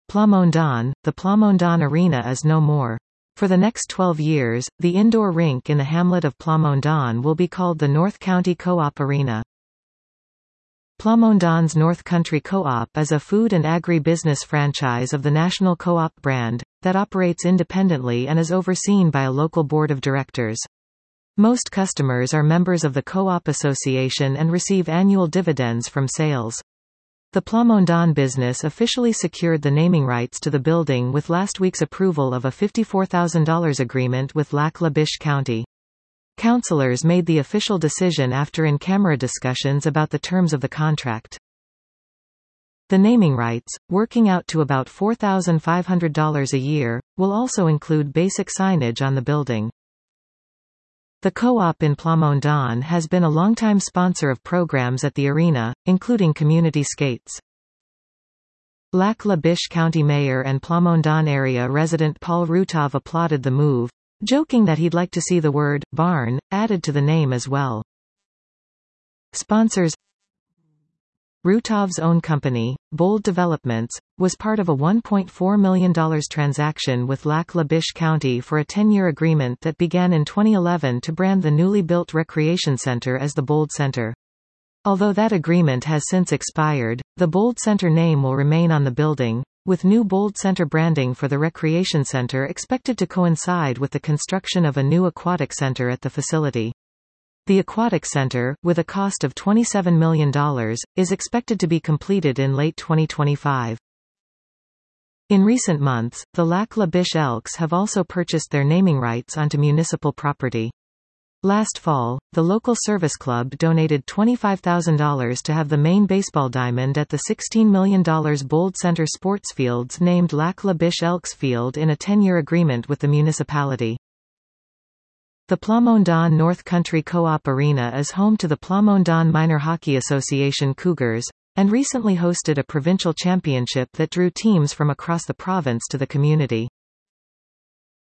Plamondon, the Plamondon Arena is no more. For the next 12 years, the indoor rink in the hamlet of Plamondon will be called the North County Co-op Arena. Plamondon's North Country Co-op is a food and agri-business franchise of the National Co-op brand, that operates independently and is overseen by a local board of directors. Most customers are members of the Co-op Association and receive annual dividends from sales. The Plamondon business officially secured the naming rights to the building with last week's approval of a $54,000 agreement with Lac-La-Biche County. Councillors made the official decision after in-camera discussions about the terms of the contract. The naming rights, working out to about $4,500 a year, will also include basic signage on the building. The Co-op in Plamondon has been a longtime sponsor of programs at the arena, including community skates. Lac-La-Biche County Mayor and Plamondon area resident Paul Rutov applauded the move, joking that he'd like to see the word barn added to the name as well. Sponsors: Rutov's own company, Bold Developments, was part of a $1.4 million transaction with Lac-La-Biche County for a 10-year agreement that began in 2011 to brand the newly built recreation center as the Bold Center. Although that agreement has since expired, the Bold Center name will remain on the building, with new Bold Center branding for the recreation center expected to coincide with the construction of a new aquatic center at the facility. The aquatic center, with a cost of $27 million, is expected to be completed in late 2025. In recent months, the Lac-La-Biche Elks have also purchased their naming rights onto municipal property. Last fall, the local service club donated $25,000 to have the main baseball diamond at the $16 million Bold Center sports fields named Lac-La-Biche Elks Field in a 10-year agreement with the municipality. The Plamondon North Country Co-op Arena is home to the Plamondon Minor Hockey Association Cougars, and recently hosted a provincial championship that drew teams from across the province to the community.